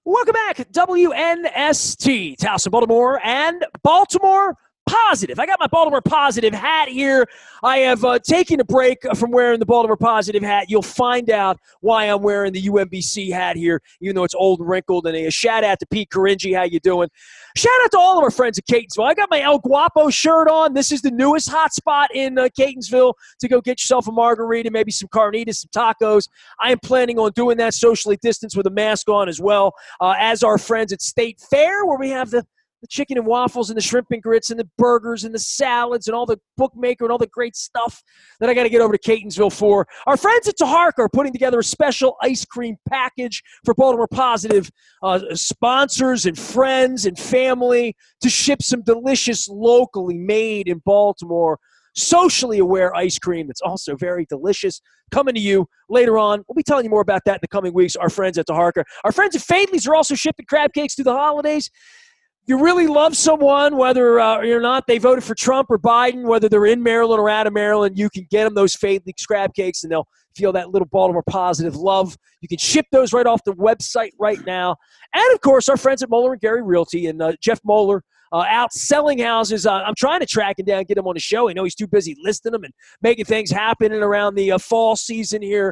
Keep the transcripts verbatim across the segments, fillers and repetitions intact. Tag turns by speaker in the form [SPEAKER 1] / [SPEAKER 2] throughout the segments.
[SPEAKER 1] Welcome back, W N S T, Towson, Baltimore, and Baltimore Positive. I got my Baltimore Positive hat here. I have uh, taken a break from wearing the Baltimore Positive hat. You'll find out why I'm wearing the U M B C hat here, even though it's old and wrinkled. And a shout out to Pete Caringi. How you doing? Shout out to all of our friends at Catonsville. I got my El Guapo shirt on. This is the newest hot spot in uh, Catonsville to go get yourself a margarita, maybe some carnitas, some tacos. I am planning on doing that socially distanced with a mask on as well, uh, as our friends at State Fair, where we have the the chicken and waffles and the shrimp and grits and the burgers and the salads and all the bookmaker and all the great stuff that I got to get over to Catonsville for. Our friends at Taharka are putting together a special ice cream package for Baltimore Positive uh, sponsors and friends and family to ship some delicious, locally made in Baltimore, socially aware ice cream that's also very delicious. Coming to you later on. We'll be telling you more about that in the coming weeks. Our friends at Taharka. Our friends at Faidley's are also shipping crab cakes through the holidays. You really love someone, whether uh, or not they voted for Trump or Biden, whether they're in Maryland or out of Maryland, you can get them those Faidley crab cakes, and they'll feel that little Baltimore Positive love. You can ship those right off the website right now. And, of course, our friends at Moeller and Gary Realty and uh, Jeff Moeller uh, out selling houses. Uh, I'm trying to track him down, get him on the show. I know he's too busy listing them and making things happen and around the uh, fall season here.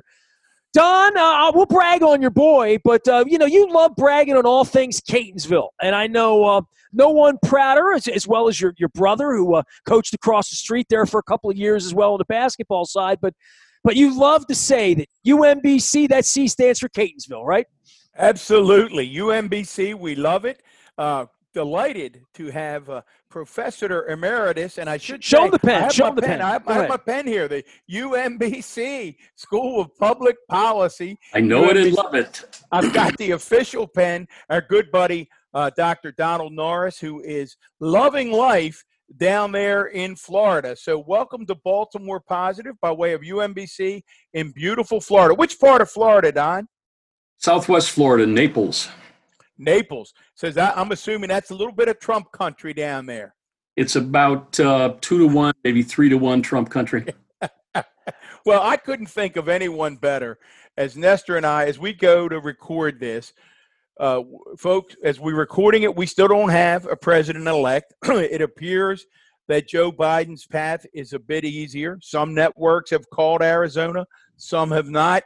[SPEAKER 1] Don, uh, we'll brag on your boy, but, uh, you know, you love bragging on all things Catonsville. And I know uh, no one prouder, as, as well as your, your brother, who uh, coached across the street there for a couple of years as well on the basketball side. But but you love to say that U M B C, that C stands for Catonsville, right?
[SPEAKER 2] Absolutely. U M B C, we love it. Uh, delighted to have uh, Professor Emeritus, and I should
[SPEAKER 1] show
[SPEAKER 2] say,
[SPEAKER 1] him the pen.
[SPEAKER 2] I have
[SPEAKER 1] Show
[SPEAKER 2] my
[SPEAKER 1] him the
[SPEAKER 2] pen.
[SPEAKER 1] pen.
[SPEAKER 2] I have, I have my pen here. The U M B C School of Public Policy.
[SPEAKER 3] I know
[SPEAKER 2] U M B C.
[SPEAKER 3] it and love it.
[SPEAKER 2] I've got the official pen. Our good buddy, uh, Doctor Donald Norris, who is loving life down there in Florida. So welcome to Baltimore Positive by way of U M B C in beautiful Florida. Which part of Florida, Don?
[SPEAKER 3] Southwest Florida, Naples.
[SPEAKER 2] Naples. Says that, I'm assuming that's a little bit of Trump country down there.
[SPEAKER 3] It's about uh, two to one, maybe three to one Trump country.
[SPEAKER 2] Well, I couldn't think of anyone better as Nestor and I, as we go to record this, uh, folks, as we're recording it, we still don't have a president-elect. It appears that Joe Biden's path is a bit easier. Some networks have called Arizona, some have not.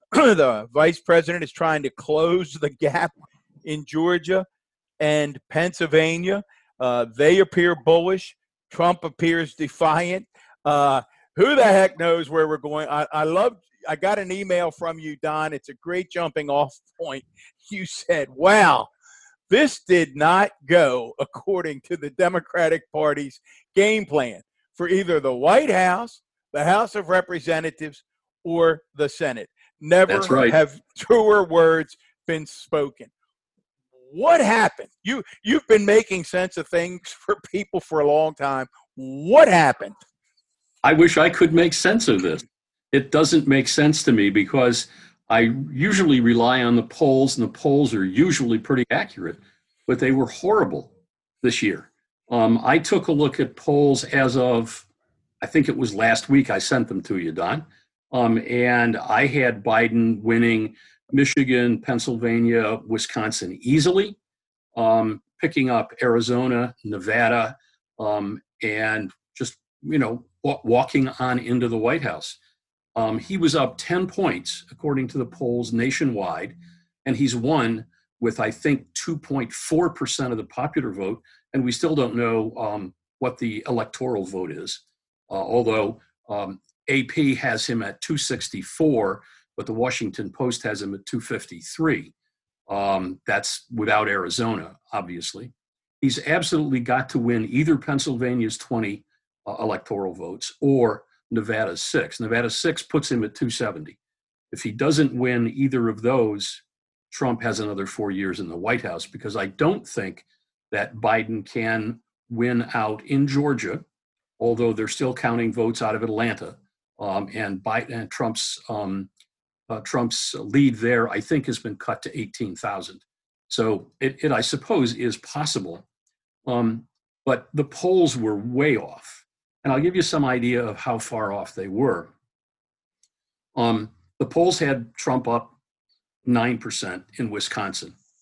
[SPEAKER 2] The vice president is trying to close the gap in Georgia and Pennsylvania. Uh, they appear bullish. Trump appears defiant. Uh, who the heck knows where we're going? I, I love. I got an email from you, Don. It's a great jumping off point. You said, wow, this did not go according to the Democratic Party's game plan for either the White House, the House of Representatives, or the Senate. Never
[SPEAKER 3] That's right.
[SPEAKER 2] have truer words been spoken. What happened? You, you've been making sense of things for people for a long time. What happened?
[SPEAKER 3] I wish I could make sense of this. It doesn't make sense to me because I usually rely on the polls, and the polls are usually pretty accurate, but they were horrible this year. Um, I took a look at polls as of, I think it was last week. I sent them to you, Don. Um, and I had Biden winning Michigan, Pennsylvania, Wisconsin easily, um, picking up Arizona, Nevada, um, and just, you know, w- walking on into the White House. Um, he was up ten points, according to the polls nationwide, and he's won with, I think, two point four percent of the popular vote, and we still don't know um, what the electoral vote is, uh, although um, A P has him at two sixty-four, but the Washington Post has him at two fifty-three. Um, that's without Arizona, obviously. He's absolutely got to win either Pennsylvania's twenty uh, electoral votes or Nevada's six. Nevada's six puts him at two seventy. If he doesn't win either of those, Trump has another four years in the White House, because I don't think that Biden can win out in Georgia, although they're still counting votes out of Atlanta. Um, and Biden and Trump's um, uh, Trump's lead there, I think, has been cut to eighteen thousand. So it, it, I suppose, is possible. Um, but the polls were way off. And I'll give you some idea of how far off they were. Um, the polls had Trump up nine percent in Wisconsin.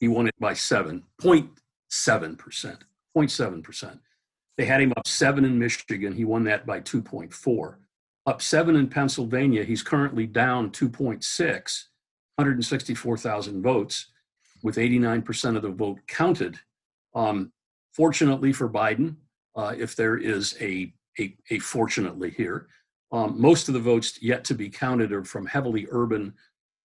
[SPEAKER 3] He won it by seven, zero point seven percent, zero point seven percent. They had him up seven in Michigan. He won that by two point four. Up seven in Pennsylvania. He's currently down two point six, one hundred sixty-four thousand votes, with eighty-nine percent of the vote counted. Um, fortunately for Biden, uh, if there is a, a, a fortunately here, um, most of the votes yet to be counted are from heavily urban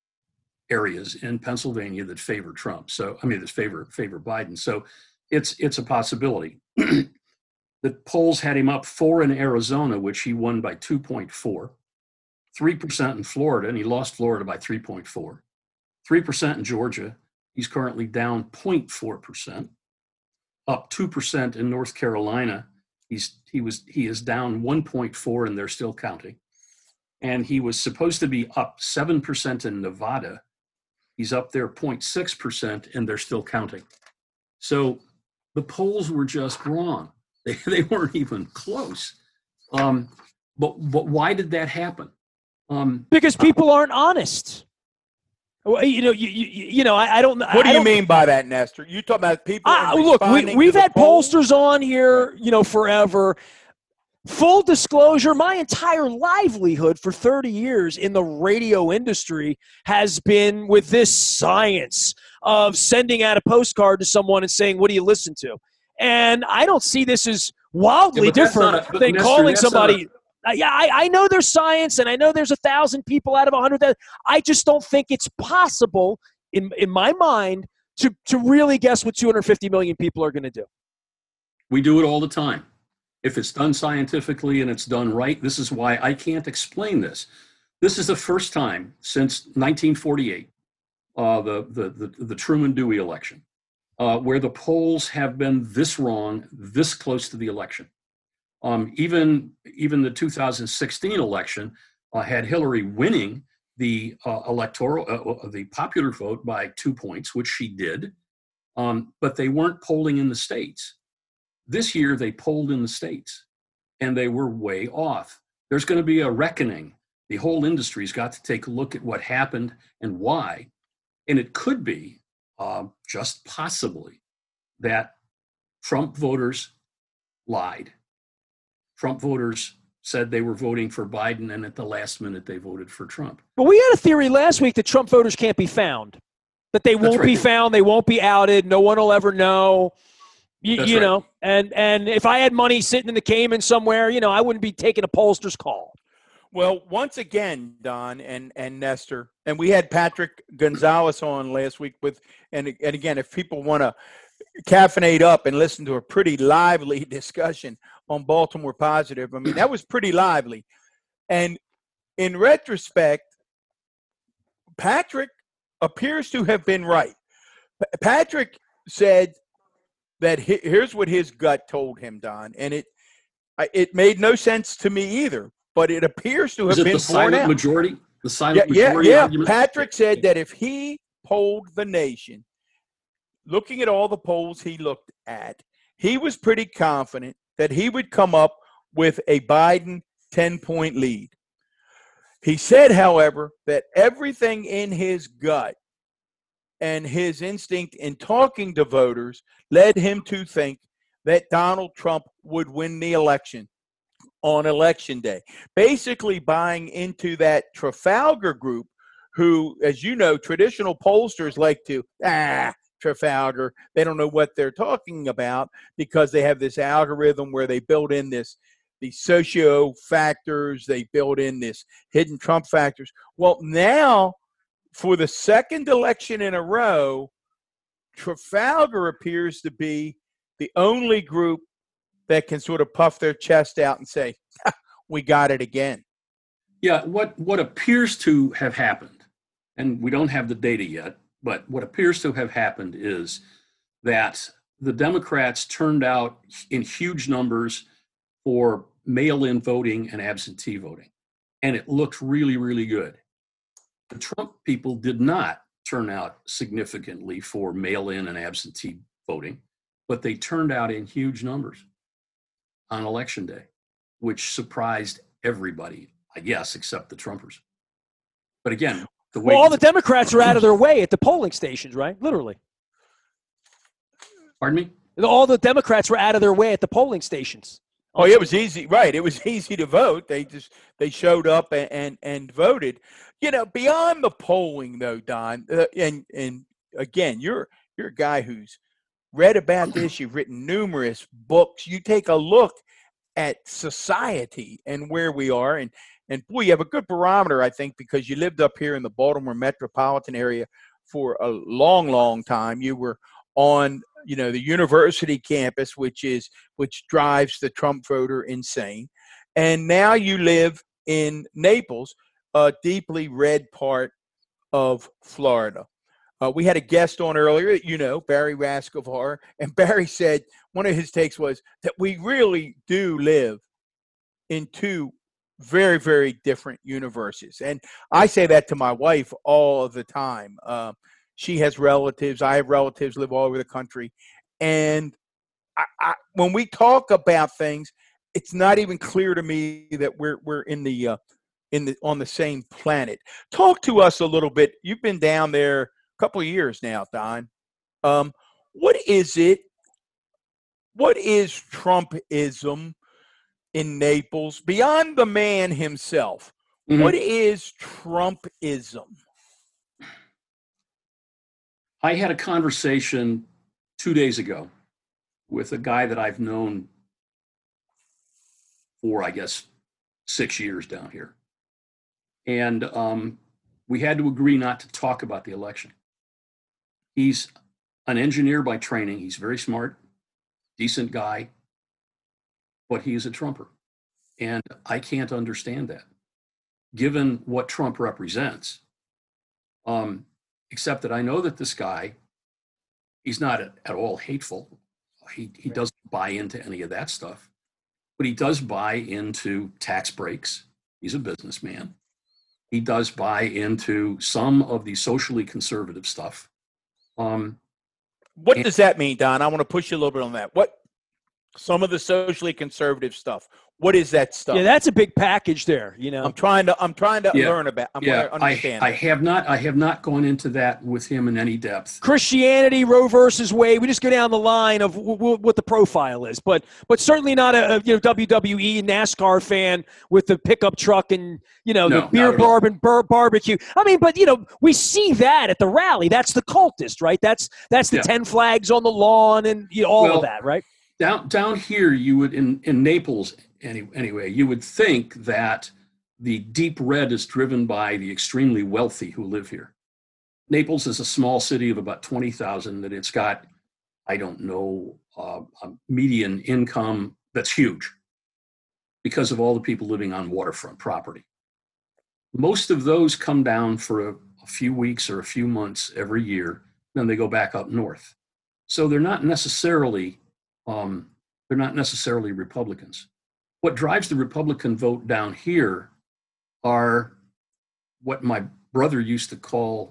[SPEAKER 3] areas in Pennsylvania that favor Trump. So, I mean, that favor favor Biden. So it's it's a possibility. The polls had him up four in Arizona, which he won by two point four, three percent in Florida, and he lost Florida by three point four, three percent in Georgia. He's currently down zero point four percent, up two percent in North Carolina. He's he was he is down one point four, and they're still counting. And he was supposed to be up seven percent in Nevada. He's up there zero point six percent, and they're still counting. So the polls were just wrong. They, they weren't even close. Um, but but why did that happen? Um,
[SPEAKER 1] because people aren't honest. Well, you know, you, you, you know, I, I don't.
[SPEAKER 2] What do
[SPEAKER 1] I
[SPEAKER 2] you
[SPEAKER 1] don't,
[SPEAKER 2] mean by that, Nestor? You talking about people?
[SPEAKER 1] Uh, look, we, we've had
[SPEAKER 2] polls?
[SPEAKER 1] pollsters on here, you know, forever. Full disclosure, my entire livelihood for thirty years in the radio industry has been with this science of sending out a postcard to someone and saying, what do you listen to? And I don't see this as wildly
[SPEAKER 3] Yeah,
[SPEAKER 1] different
[SPEAKER 3] a,
[SPEAKER 1] than
[SPEAKER 3] Nestor,
[SPEAKER 1] calling somebody.
[SPEAKER 3] A,
[SPEAKER 1] uh, yeah, I, I know there's science, and I know there's a thousand people out of a hundred. I just don't think it's possible in in my mind to to really guess what two hundred fifty million people are going to do.
[SPEAKER 3] We do it all the time. If it's done scientifically and it's done right, this is why I can't explain this. This is the first time since nineteen forty-eight, uh, the, the, the, the Truman-Dewey election, uh, where the polls have been this wrong, this close to the election. Um, even, even the two thousand sixteen election uh, had Hillary winning the uh, electoral, uh, the popular vote by two points, which she did, um, but they weren't polling in the states. This year, they polled in the states, and they were way off. There's going to be a reckoning. The whole industry's got to take a look at what happened and why. And it could be, uh, just possibly, that Trump voters lied. Trump voters said they were voting for Biden, and at the last minute, they voted for Trump.
[SPEAKER 1] But we had a theory last week that Trump voters can't be found, that they won't
[SPEAKER 3] right.
[SPEAKER 1] be found, they won't be outed, no one will ever know. You, you
[SPEAKER 3] right.
[SPEAKER 1] know, and, and if I had money sitting in the Cayman somewhere, you know, I wouldn't be taking a pollster's call.
[SPEAKER 2] Well, once again, Don and, and Nestor, and we had Patrick Gonzalez on last week with, and, and again, if people want to caffeinate up and listen to a pretty lively discussion on Baltimore Positive, I mean, that was pretty lively. And in retrospect, Patrick appears to have been right. P- Patrick said that he, here's what his gut told him, Don, and it it made no sense to me either, but it appears to have
[SPEAKER 3] Is it
[SPEAKER 2] been
[SPEAKER 3] the silent
[SPEAKER 2] out.
[SPEAKER 3] majority? The silent
[SPEAKER 2] yeah,
[SPEAKER 3] majority
[SPEAKER 2] yeah, yeah.
[SPEAKER 3] argument?
[SPEAKER 2] Patrick said that if he polled the nation, looking at all the polls he looked at, he was pretty confident that he would come up with a Biden ten-point lead. He said, however, that everything in his gut and his instinct in talking to voters led him to think that Donald Trump would win the election on election day, basically buying into that Trafalgar group who, as you know, traditional pollsters like to, ah, Trafalgar, they don't know what they're talking about because they have this algorithm where they build in this, these socio factors, they build in this hidden Trump factors. Well, now, for the second election in a row, Trafalgar appears to be the only group that can sort of puff their chest out and say, we got it again.
[SPEAKER 3] Yeah, what, what appears to have happened, and we don't have the data yet, but what appears to have happened is that the Democrats turned out in huge numbers for mail-in voting and absentee voting, and it looked really, really good. The Trump people did not turn out significantly for mail-in and absentee voting, but they turned out in huge numbers on election day, which surprised everybody, I guess, except the Trumpers. But again, the way
[SPEAKER 1] well, all the Democrats are out of their way at the polling stations, right? Literally.
[SPEAKER 3] Pardon me?
[SPEAKER 1] All the Democrats were out of their way at the polling stations.
[SPEAKER 2] Oh, yeah, it was easy. Right. It was easy to vote. They just, they showed up and, and, and voted. You know, beyond the polling though, Don, uh, and, and again, you're, you're a guy who's read about this. You've written numerous books. You take a look at society and where we are. And, and boy, you have a good barometer, I think, because you lived up here in the Baltimore metropolitan area for a long, long time. You were on, you know, the university campus, which is, which drives the Trump voter insane. And now you live in Naples, a deeply red part of Florida. Uh, we had a guest on earlier, you know, Barry Rascavar, and Barry said one of his takes was that we really do live in two very, very different universes. And I say that to my wife all of the time. Uh, she has relatives. I have relatives live all over the country. And I, I, when we talk about things, it's not even clear to me that we're we're in the uh, in the on the same planet. Talk to us a little bit. You've been down there a couple of years now, Don. Um, what is it? What is Trumpism in Naples beyond the man himself? Mm-hmm. What is Trumpism?
[SPEAKER 3] I had a conversation two days ago with a guy that I've known for, I guess, six years down here. And um, we had to agree not to talk about the election. He's an engineer by training. He's very smart, decent guy, but he is a Trumper. And I can't understand that, given what Trump represents. Um, except that I know that this guy, he's not at, at all hateful. He, he doesn't buy into any of that stuff, but he does buy into tax breaks. He's a businessman. He does buy into some of the socially conservative stuff. Um,
[SPEAKER 2] what and, does that mean, Don? I want to push you a little bit on that. What, some of the socially conservative stuff? What is that stuff?
[SPEAKER 1] Yeah, that's a big package there. You know,
[SPEAKER 2] I'm trying to I'm trying to
[SPEAKER 3] yeah,
[SPEAKER 2] learn about. I'm
[SPEAKER 3] yeah,
[SPEAKER 2] to understand.
[SPEAKER 3] I, I have not I have not gone into that with him in any depth.
[SPEAKER 1] Christianity, Roe versus Wade. We just go down the line of w- w- what the profile is, but but certainly not a, a you know W W E NASCAR fan with the pickup truck and you know
[SPEAKER 3] no,
[SPEAKER 1] the beer bar and bar- barbecue. I mean, but you know we see that at the rally. That's the cultist, right? That's that's the yeah. ten flags on the lawn and you know, all
[SPEAKER 3] well,
[SPEAKER 1] of that, right?
[SPEAKER 3] Down down here, you would in in Naples. Any, anyway, you would think that the deep red is driven by the extremely wealthy who live here. Naples is a small city of about twenty thousand that it's got, I don't know, uh, a median income that's huge because of all the people living on waterfront property. Most of those come down for a, a few weeks or a few months every year, then they go back up north. So they're not necessarily, um, they're not necessarily Republicans. What drives the Republican vote down here are what my brother used to call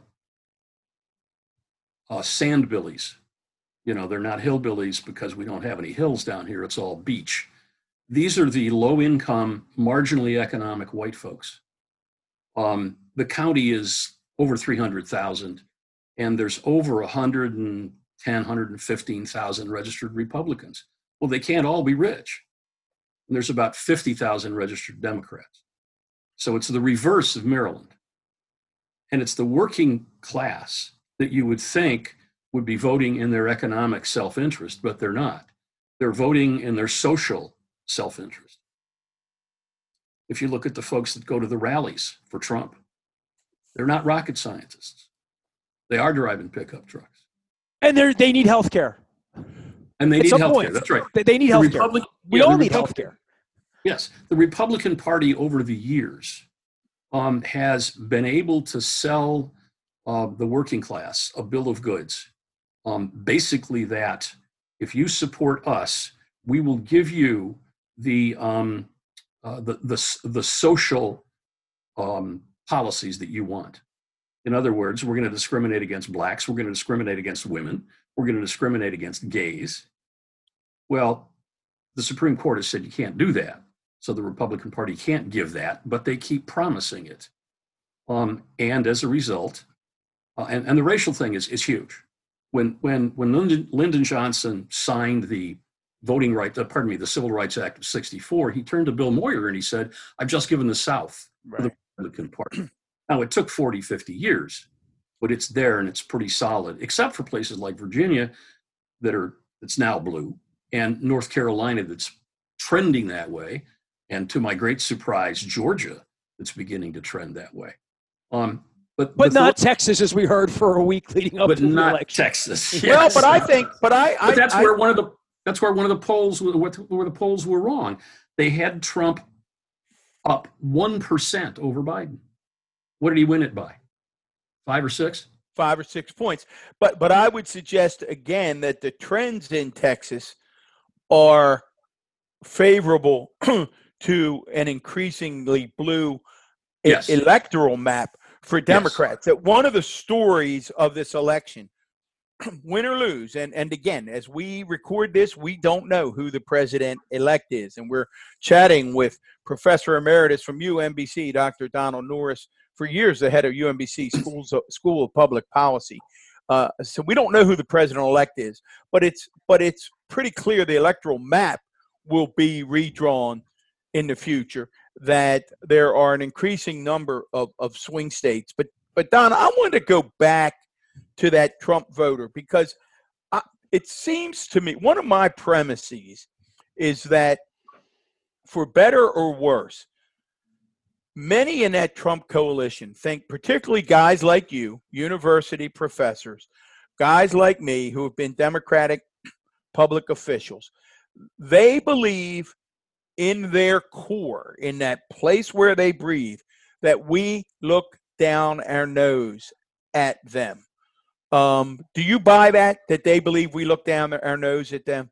[SPEAKER 3] uh, sandbillies. You know, they're not hillbillies because we don't have any hills down here. It's all beach. These are the low-income, marginally economic white folks. Um, the county is over three hundred thousand, and there's over one hundred ten, one hundred fifteen thousand registered Republicans. Well, they can't all be rich. And there's about fifty thousand registered Democrats. So it's the reverse of Maryland. And it's the working class that you would think would be voting in their economic self-interest, but they're not. They're voting in their social self-interest. If you look at the folks that go to the rallies for Trump, they're not rocket scientists. They are driving pickup trucks.
[SPEAKER 1] And they they need health care.
[SPEAKER 3] And they
[SPEAKER 1] At
[SPEAKER 3] need
[SPEAKER 1] some
[SPEAKER 3] health
[SPEAKER 1] point,
[SPEAKER 3] care. That's right.
[SPEAKER 1] They, they need health care.
[SPEAKER 3] Republic-
[SPEAKER 1] we
[SPEAKER 3] yeah,
[SPEAKER 1] all need
[SPEAKER 3] Republic-
[SPEAKER 1] health care.
[SPEAKER 3] Yes. The Republican Party over the years um, has been able to sell uh, the working class a bill of goods. Um, basically that if you support us, we will give you the um, uh, the, the, the social um, policies that you want. In other words, we're going to discriminate against blacks. We're going to discriminate against women. We're going to discriminate against gays. Well, the Supreme Court has said you can't do that. So the Republican Party can't give that, but they keep promising it. Um, and as a result, uh, and, and the racial thing is, is huge. when when when Lyndon, Lyndon Johnson signed the voting right, uh, pardon me, the Civil Rights Act of sixty-four, he turned to Bill Moyer and he said, "I've just given the South
[SPEAKER 2] Right.
[SPEAKER 3] to the Republican Party." Now, it took forty, fifty years, but it's there and it's pretty solid, except for places like Virginia that are that's now blue, and North Carolina that's trending that way, and to my great surprise, Georgia that's beginning to trend that way. Um, but
[SPEAKER 1] But
[SPEAKER 3] the
[SPEAKER 1] not
[SPEAKER 3] thought-
[SPEAKER 1] Texas, as we heard for a week leading up
[SPEAKER 3] but
[SPEAKER 1] to the
[SPEAKER 3] not
[SPEAKER 1] election.
[SPEAKER 3] Texas.
[SPEAKER 2] Well,
[SPEAKER 3] Yes.
[SPEAKER 2] but I think, but I, I
[SPEAKER 3] But that's
[SPEAKER 2] I,
[SPEAKER 3] where one of the that's where one of the polls where the polls were wrong. They had Trump up one percent over Biden. What did he win it by? Five or six?
[SPEAKER 2] five or six points. But but I would suggest again that the trends in Texas are favorable to an increasingly blue e-
[SPEAKER 3] Yes.
[SPEAKER 2] electoral map for Democrats. That one of the stories of this election, win or lose, and, and again, as we record this, we don't know who the president-elect is. And we're chatting with Professor Emeritus from U M B C, Doctor Donald Norris, for years the head of U M B C Schools of, School of Public Policy. Uh, so we don't know who the president-elect is, but it's but it's pretty clear the electoral map will be redrawn in the future, that there are an increasing number of, of swing states. But but Don, I wanted to go back to that Trump voter, because I, it seems to me, one of my premises is that for better or worse, many in that Trump coalition think, particularly guys like you, university professors, guys like me who have been Democratic public officials, they believe in their core, in that place where they breathe, that we look down our nose at them. Um, do you buy that, that they believe we look down our nose at them?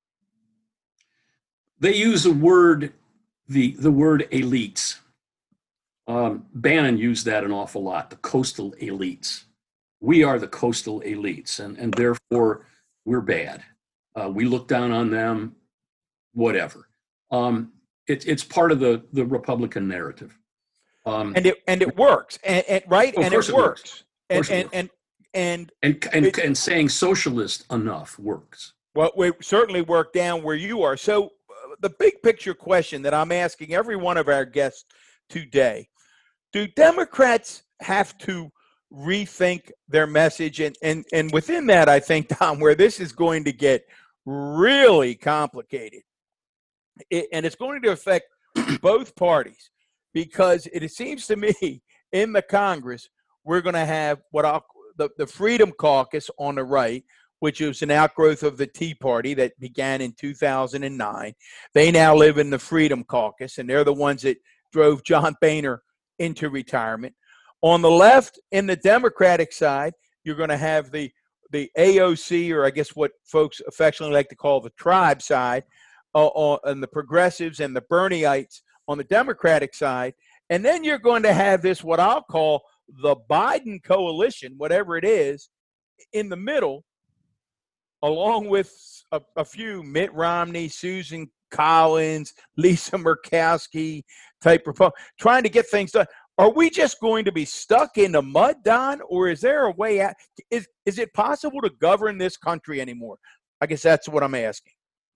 [SPEAKER 3] They use the word the the word elites. Um, Bannon used that an awful lot. The coastal elites. We are the coastal elites, and and therefore we're bad. Uh, we look down on them. Whatever. Um, it, it's part of the the Republican narrative. Um,
[SPEAKER 2] And it and it works, and, and right,
[SPEAKER 3] Of
[SPEAKER 2] and
[SPEAKER 3] course
[SPEAKER 2] it
[SPEAKER 3] it works.
[SPEAKER 2] works,
[SPEAKER 3] Of
[SPEAKER 2] and
[SPEAKER 3] course it
[SPEAKER 2] and,
[SPEAKER 3] works.
[SPEAKER 2] and and
[SPEAKER 3] and and,
[SPEAKER 2] it-
[SPEAKER 3] and saying socialist enough works.
[SPEAKER 2] well, we certainly work down where you are. So uh, the big picture question that I'm asking every one of our guests today: do Democrats have to rethink their message? And and and within that, I think, Tom, where this is going to get really complicated, it, and it's going to affect both parties, because it, it seems to me in the Congress we're going to have what I'll the, the Freedom Caucus on the right, which is an outgrowth of the Tea Party that began in two thousand nine. They now live in the Freedom Caucus, and they're the ones that drove John Boehner into retirement. On the left, in the Democratic side, you're going to have the the A O C, or I guess what folks affectionately like to call the tribe side, uh, uh, and the progressives and the Bernieites on the Democratic side. And then you're going to have this, what I'll call the Biden coalition, whatever it is, in the middle, along with a, a few Mitt Romney, Susan Collins, Lisa Murkowski type of trying to get things done. Are we just going to be stuck in the mud, Don, or is there a way out? Is, is it possible to govern this country anymore? I guess that's what I'm asking.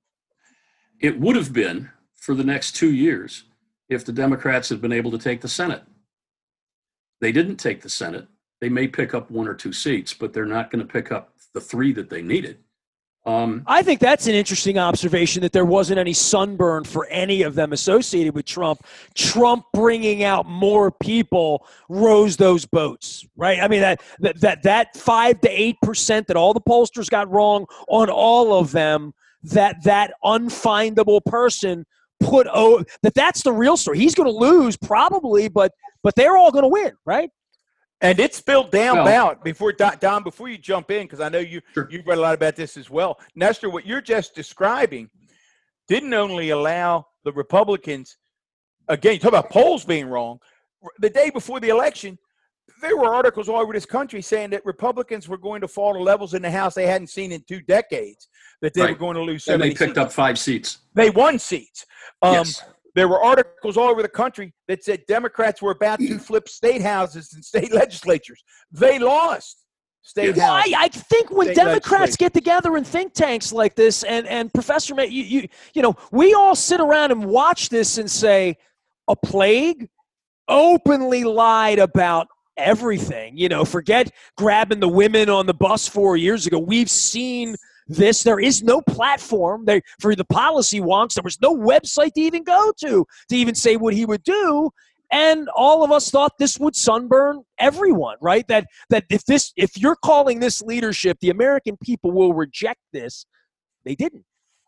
[SPEAKER 3] It would have been for the next two years if the Democrats had been able to take the Senate. They didn't take the Senate. They may pick up one or two seats, but they're not going to pick up the three that they needed. Um,
[SPEAKER 1] I think that's an interesting observation, that there wasn't any sunburn for any of them associated with Trump. Trump bringing out more people rose those boats, right? I mean, that that that, that five to eight percent that all the pollsters got wrong on all of them, that that unfindable person put oh that that's the real story. He's going to lose probably, but but they're all going to win, right?
[SPEAKER 2] And it's spilled down
[SPEAKER 3] Well-
[SPEAKER 2] about before Don, Don, before you jump in, because I know you
[SPEAKER 3] Sure.
[SPEAKER 2] you've read a lot about this as well. Nestor, what you're just describing didn't only allow the Republicans, again, you talk about polls being wrong. The day before the election, there were articles all over this country saying that Republicans were going to fall to levels in the House they hadn't seen in two decades, that they
[SPEAKER 3] Right.
[SPEAKER 2] were going to lose so
[SPEAKER 3] and they
[SPEAKER 2] many
[SPEAKER 3] picked
[SPEAKER 2] seats.
[SPEAKER 3] up five seats.
[SPEAKER 2] They won seats. Um,
[SPEAKER 3] Yes.
[SPEAKER 2] There were articles all over the country that said Democrats were about to flip state houses and state legislatures. They lost. State
[SPEAKER 1] Well,
[SPEAKER 2] House.
[SPEAKER 1] I, I think when
[SPEAKER 2] state
[SPEAKER 1] Democrats
[SPEAKER 2] legislature.
[SPEAKER 1] get together in think tanks like this, and, and Professor May, you, you, you know, we all sit around and watch this and say, a plague openly lied about everything. You know, forget grabbing the women on the bus four years ago. We've seen this. There is no platform there for the policy wonks. There was no website to even go to to even say what he would do. And all of us thought this would sunburn everyone, right? That that if this, if you're calling this leadership, the American people will reject this. They didn't.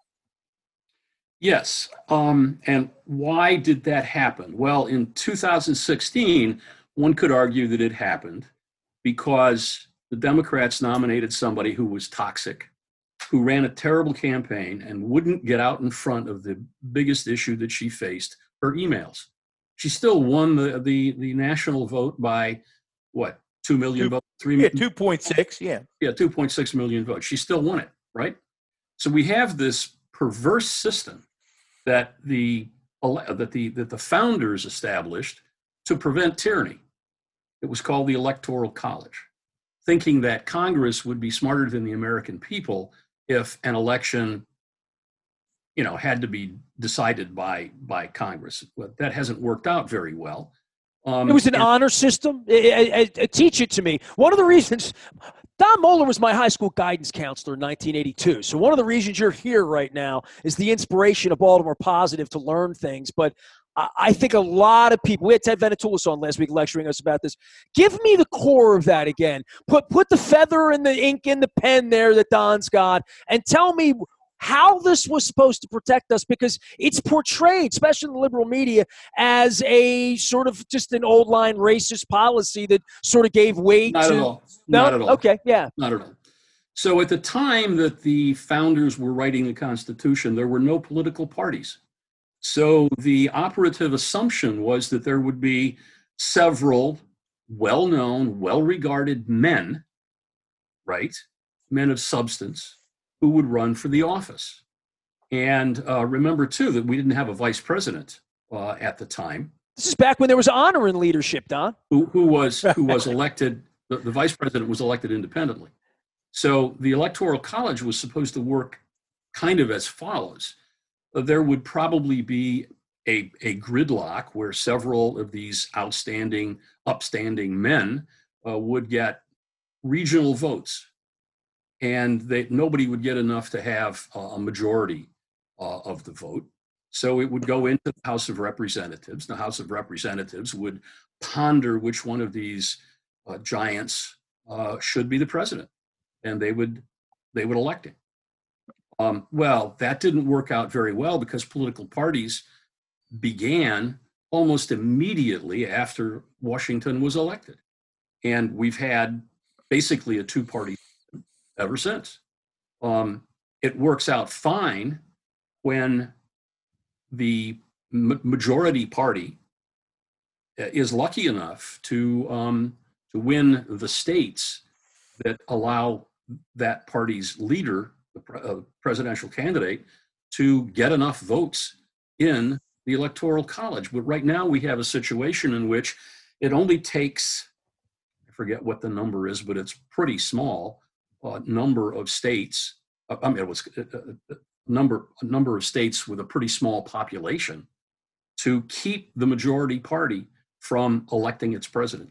[SPEAKER 3] Yes. Um, and why did that happen? Well, in two thousand sixteen, one could argue that it happened because the Democrats nominated somebody who was toxic, who ran a terrible campaign and wouldn't get out in front of the biggest issue that she faced, her emails. She still won the, the, the national vote by, what, two million
[SPEAKER 2] Two,
[SPEAKER 3] votes? Three,
[SPEAKER 2] yeah, two point six, yeah.
[SPEAKER 3] Yeah, two point six million votes. She still won it, right? So we have this perverse system that the, that the, that the founders established to prevent tyranny. It was called the Electoral College, thinking that Congress would be smarter than the American people if an election, you know, had to be decided by by Congress. But that hasn't worked out very well. Um,
[SPEAKER 1] It was an
[SPEAKER 3] and-
[SPEAKER 1] honor system. I- I- I- teach it to me. One of the reasons, Don Moeller was my high school guidance counselor in nineteen eighty-two. So one of the reasons you're here right now is the inspiration of Baltimore Positive to learn things. But I, I think a lot of people, we had Ted Venetoulis on last week lecturing us about this. Give me the core of that again. Put, put the feather and the ink in the pen there that Don's got, and tell me how this was supposed to protect us, because it's portrayed, especially in the liberal media, as a sort of just an old line racist policy that sort of gave weight
[SPEAKER 3] Not
[SPEAKER 1] to.
[SPEAKER 3] at all.
[SPEAKER 1] No?
[SPEAKER 3] Not at all.
[SPEAKER 1] Okay, yeah.
[SPEAKER 3] Not at all. So at the time that the founders were writing the Constitution, there were no political parties. So the operative assumption was that there would be several well-known, well-regarded men, right, men of substance, who would run for the office. And uh, remember, too, that we didn't have a vice president uh, at the time.
[SPEAKER 1] This is back when there was honor in leadership, Don.
[SPEAKER 3] Who, who was who was elected, the, the vice president was elected independently. So the Electoral College was supposed to work kind of as follows. There would probably be a, a gridlock where several of these outstanding, upstanding men uh, would get regional votes. And they, nobody would get enough to have a majority uh, of the vote. So it would go into the House of Representatives. The House of Representatives would ponder which one of these uh, giants uh, should be the president, and they would they would elect him. Um, well, that didn't work out very well because political parties began almost immediately after Washington was elected, and we've had basically a two-party ever since. Um, it works out fine when the ma- majority party is lucky enough to um, to win the states that allow that party's leader, the pre- uh, presidential candidate, to get enough votes in the Electoral College. But right now we have a situation in which it only takes, I forget what the number is, but it's pretty small, uh, number of states. Uh, I mean, it was a, a number a number of states with a pretty small population to keep the majority party from electing its president.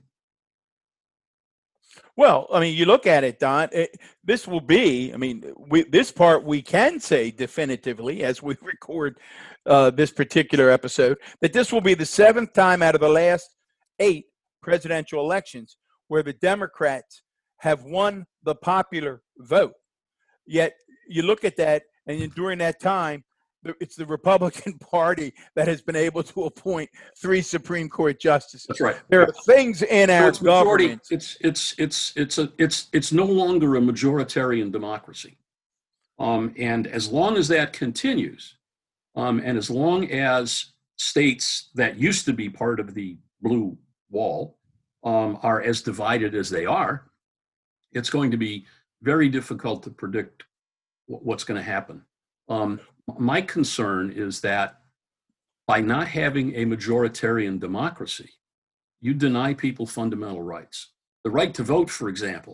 [SPEAKER 2] Well, I mean, you look at it, Don, it, this will be, I mean, we, this part we can say definitively as we record uh, this particular episode, that this will be the seventh time out of the last eight presidential elections where the Democrats have won the popular vote. Yet you look at that, and during that time, it's the Republican Party that has been able to appoint three Supreme Court justices.
[SPEAKER 3] That's right.
[SPEAKER 2] There are things in
[SPEAKER 3] So
[SPEAKER 2] our
[SPEAKER 3] it's majority.
[SPEAKER 2] government.
[SPEAKER 3] It's it's it's it's a it's it's no longer a majoritarian democracy, um, and as long as that continues, um, and as long as states that used to be part of the blue wall um, are as divided as they are, it's going to be very difficult to predict w- what's going to happen. Um, my concern is that by not having a majoritarian democracy, you deny people fundamental rights. The right to vote, for example,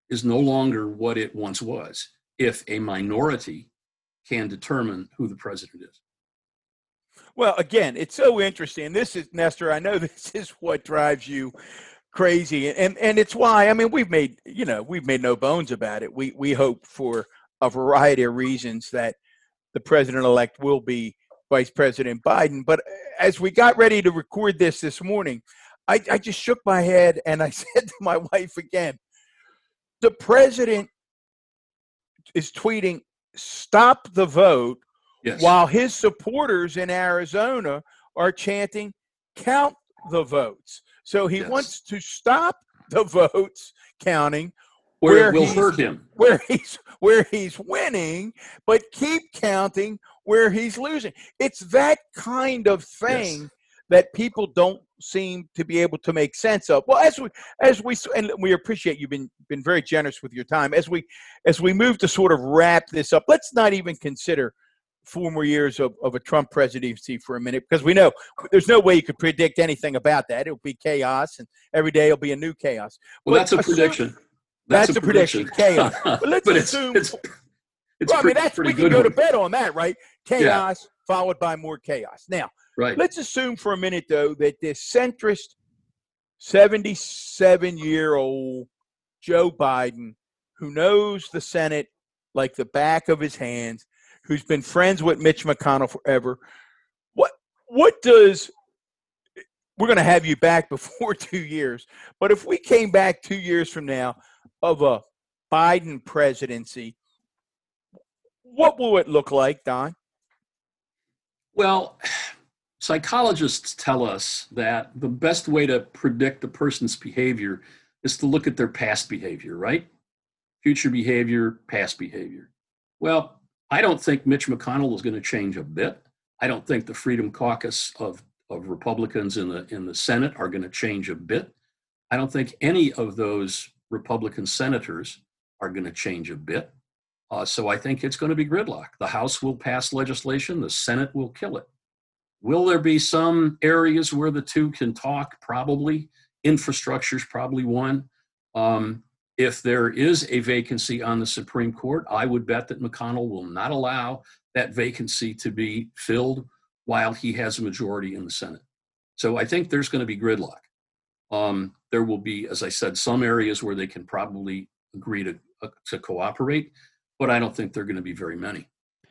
[SPEAKER 3] is no longer what it once was if a minority can determine who the president is.
[SPEAKER 2] Well, again, it's so interesting. This is, Nestor, I know this is what drives you crazy. And and it's why, I mean, we've made, you know, we've made no bones about it. We we hope for a variety of reasons that the president-elect will be Vice President Biden. But as we got ready to record this this morning, I, I just shook my head and I said to my wife again, the president is tweeting, "Stop the vote," yes, while his supporters in Arizona are chanting, "Count the votes." So he yes. wants to stop the votes counting
[SPEAKER 3] where, where it will hurt him,
[SPEAKER 2] where he's where he's winning, but keep counting where he's losing. It's that kind of thing yes. that people don't seem to be able to make sense of. Well, as we as we and we appreciate you've been been very generous with your time. As we as we move to sort of wrap this up, let's not even consider four more years of, of a Trump presidency for a minute, because we know there's no way you could predict anything about that. It'll be chaos, and every day it'll be a new chaos.
[SPEAKER 3] Well, but that's a assume, prediction.
[SPEAKER 2] That's, that's a prediction. prediction. Chaos. But let's
[SPEAKER 3] but
[SPEAKER 2] assume.
[SPEAKER 3] It's, it's, it's
[SPEAKER 2] well, I mean, that's, we can go
[SPEAKER 3] one.
[SPEAKER 2] to bed on that, right? Chaos yeah. followed by more chaos. Now,
[SPEAKER 3] right.
[SPEAKER 2] let's assume for a minute, though, that this centrist seventy-seven-year-old Joe Biden, who knows the Senate like the back of his hands, who's been friends with Mitch McConnell forever, what what does – we're going to have you back before two years, but if we came back two years from now of a Biden presidency, what will it look like, Don?
[SPEAKER 3] Well, psychologists tell us that the best way to predict a person's behavior is to look at their past behavior, right? Future behavior, past behavior. Well, I don't think Mitch McConnell is going to change a bit. I don't think the Freedom Caucus of, of Republicans in the in the Senate are going to change a bit. I don't think any of those Republican senators are going to change a bit. Uh, so I think it's going to be gridlock. The House will pass legislation. The Senate will kill it. Will there be some areas where the two can talk? Probably. Infrastructure is probably one. Um, if there is a vacancy on the Supreme Court, I would bet that McConnell will not allow that vacancy to be filled while he has a majority in the Senate. So I think there's going to be gridlock. Um, there will be, as I said, some areas where they can probably agree to, uh, to cooperate, but I don't think there are going to be very many.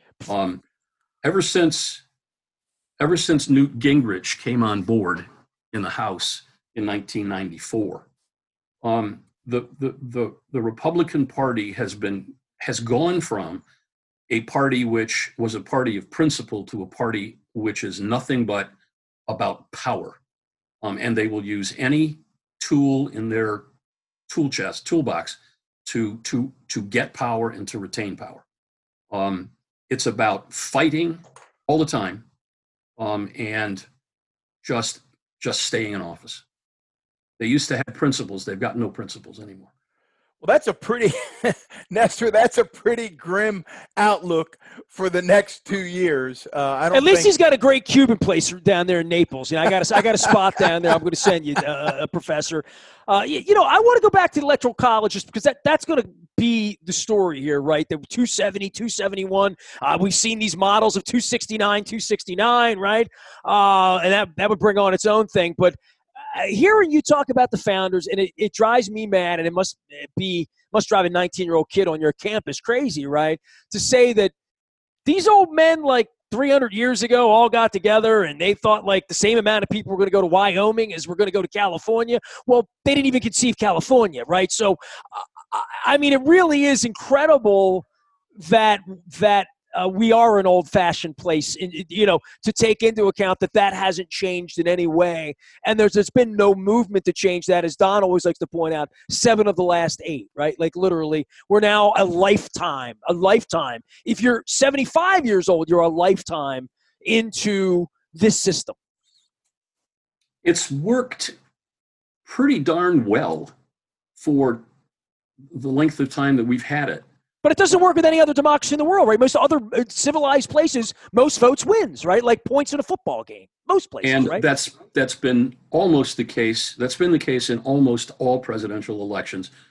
[SPEAKER 3] Um, ever since, ever since Newt Gingrich came on board in the House in nineteen ninety-four, um, the, the the the Republican Party has been has gone from a party which was a party of principle to a party which is nothing but about power, um, and they will use any tool in their tool chest, toolbox, to to to get power and to retain power. Um, it's about fighting all the time, um, and just just staying in office. They used to have principles; they've got no principles anymore.
[SPEAKER 2] Well, that's a pretty, Nestor, that's a pretty grim outlook for the next two years. Uh, I don't.
[SPEAKER 1] At least
[SPEAKER 2] think...
[SPEAKER 1] he's got a great Cuban place down there in Naples. You know, I got a, I got a spot down there. I'm going to send you, uh, a professor. Uh, you, you know, I want to go back to the Electoral College just because that, that's going to be the story here, right? The two seventy, two seventy-one. Uh, we've seen these models of two sixty-nine, two sixty-nine, right? Uh, and that that would bring on its own thing, but. Uh, hearing you talk about the founders, and it, it drives me mad, and it must be must drive a nineteen-year-old kid on your campus crazy, right? To say that these old men, like three hundred years ago, all got together and they thought like the same amount of people were going to go to Wyoming as we're going to go to California. Well, they didn't even conceive California, right? So, uh, I mean, it really is incredible that that. Uh, we are an old-fashioned place, in, you know, to take into account that that hasn't changed in any way. And there's, there's been no movement to change that, as Don always likes to point out, seven of the last eight, right? Like literally, we're now a lifetime, a lifetime. If you're seventy-five years old, you're a lifetime into this system.
[SPEAKER 3] It's worked pretty darn well for the length of time that we've had it.
[SPEAKER 1] But it doesn't work with any other democracy in the world, right? Most other civilized places, most votes wins, right? Like points in a football game. Most places,
[SPEAKER 3] and
[SPEAKER 1] right?
[SPEAKER 3] that's that's been almost the case. That's been the case in almost all presidential elections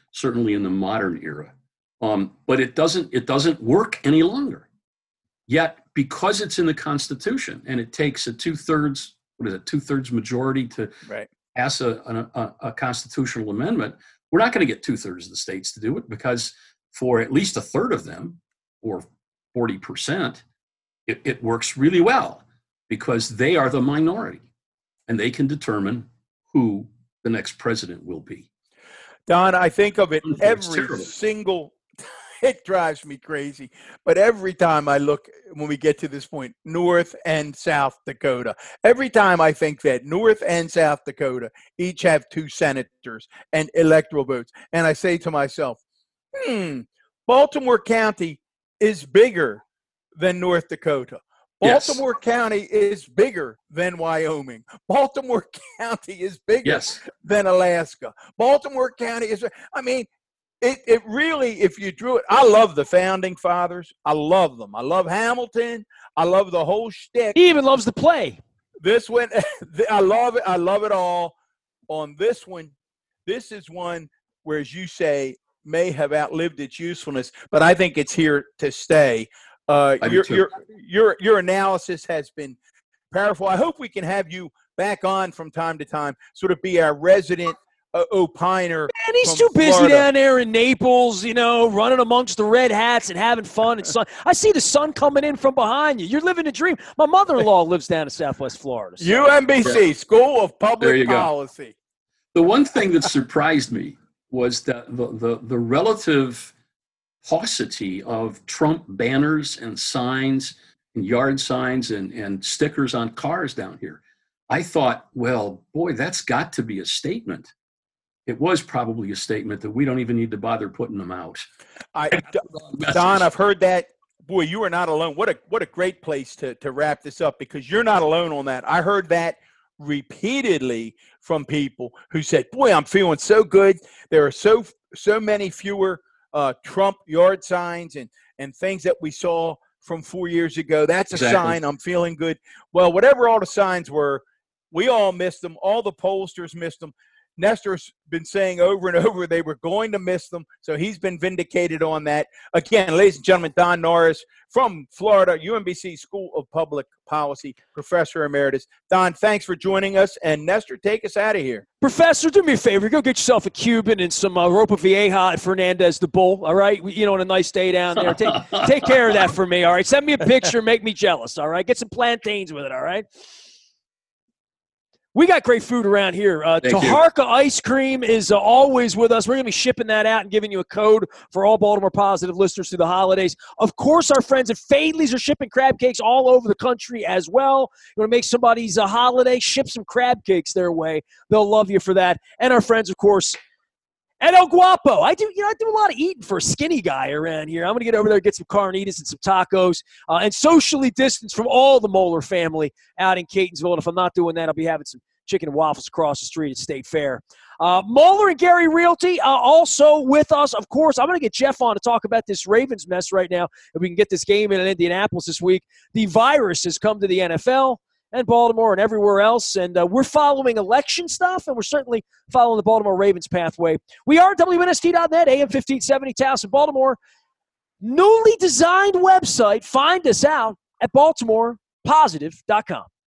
[SPEAKER 3] certainly in the modern era. Um, but it doesn't it doesn't work any longer. Yet, because it's in the Constitution and it takes a two-thirds, what is it, two-thirds majority to
[SPEAKER 2] right.
[SPEAKER 3] pass a, a, a constitutional amendment, we're not going to get two-thirds of the states to do it, because for at least a third of them, or forty percent, it, it works really well because they are the minority and they can determine who the next president will be.
[SPEAKER 2] Don, I think of it
[SPEAKER 3] It's
[SPEAKER 2] every
[SPEAKER 3] terrible.
[SPEAKER 2] single, it drives me crazy, but every time I look, when we get to this point, North and South Dakota, every time I think that North and South Dakota each have two senators and electoral votes, and I say to myself, hmm, Baltimore County is bigger than North Dakota.
[SPEAKER 3] Yes.
[SPEAKER 2] Baltimore County is bigger than Wyoming. Baltimore County is bigger
[SPEAKER 3] Yes.
[SPEAKER 2] than Alaska. Baltimore County is, I mean, it, it really, if you drew it, I love the founding fathers. I love them. I love Hamilton. I love the whole shtick.
[SPEAKER 1] He even loves to play.
[SPEAKER 2] This one, I love it. I love it all. On this one, this is one where, as you say, may have outlived its usefulness, but I think it's here to stay. Uh,
[SPEAKER 3] I do
[SPEAKER 2] your,
[SPEAKER 3] too.
[SPEAKER 2] your, your, your analysis has been powerful. I hope we can have you back on from time to time, sort of be our resident uh, opiner.
[SPEAKER 1] And he's
[SPEAKER 2] from
[SPEAKER 1] too busy
[SPEAKER 2] Florida.
[SPEAKER 1] down there in Naples, you know, running amongst the red hats and having fun and sun. I see the sun coming in from behind you. You're living a dream. My mother-in-law lives down in Southwest Florida. So.
[SPEAKER 2] U M B C, School of
[SPEAKER 3] There
[SPEAKER 2] Public
[SPEAKER 3] you go.
[SPEAKER 2] Policy.
[SPEAKER 3] The one thing that surprised me was that the, the, the relative paucity of Trump banners and signs and yard signs and, and stickers on cars down here. I thought, well, boy, that's got to be a statement. It was probably a statement that we don't even need to bother putting them out.
[SPEAKER 2] I, Don, I've heard that. Boy, you are not alone. What a what a great place to, to wrap this up, because you're not alone on that. I heard that repeatedly from people who said, boy, I'm feeling so good. There are so so many fewer uh, Trump yard signs and, and things that we saw from four years ago. That's a
[SPEAKER 3] Exactly.
[SPEAKER 2] sign I'm feeling good. Well, whatever all the signs were, we all missed them. All the pollsters missed them. Nestor's been saying over and over they were going to miss them, so he's been vindicated on that. Again, ladies and gentlemen, Don Norris from Florida, U M B C School of Public Policy, Professor Emeritus. Don, thanks for joining us, and Nestor, take us out of here.
[SPEAKER 1] Professor, do me a favor. Go get yourself a Cuban and some uh, Ropa Vieja at Fernandez the Bull, all right? You know, on a nice day down there. Take, take care of that for me, all right? Send me a picture. Make me jealous, all right? Get some plantains with it, all right? We got great food around here. Uh,
[SPEAKER 3] Thank you.
[SPEAKER 1] Taharka Ice Cream is uh, always with us. We're going to be shipping that out and giving you a code for all Baltimore Positive listeners through the holidays. Of course, our friends at Fadley's are shipping crab cakes all over the country as well. You want to make somebody's uh, holiday, ship some crab cakes their way. They'll love you for that. And our friends, of course, at El Guapo. I do, you know, I do a lot of eating for a skinny guy around here. I'm going to get over there and get some carnitas and some tacos uh, and socially distance from all the Moeller family out in Catonsville. And if I'm not doing that, I'll be having some chicken and waffles across the street at State Fair. Uh, Moeller and Gary Realty uh, also with us. Of course, I'm going to get Jeff on to talk about this Ravens mess right now. If we can get this game in Indianapolis this week. The virus has come to the N F L and Baltimore and everywhere else, and uh, we're following election stuff, and we're certainly following the Baltimore Ravens pathway. We are W N S T dot net, A M fifteen seventy, Towson, Baltimore. Newly designed website. Find us out at baltimore positive dot com.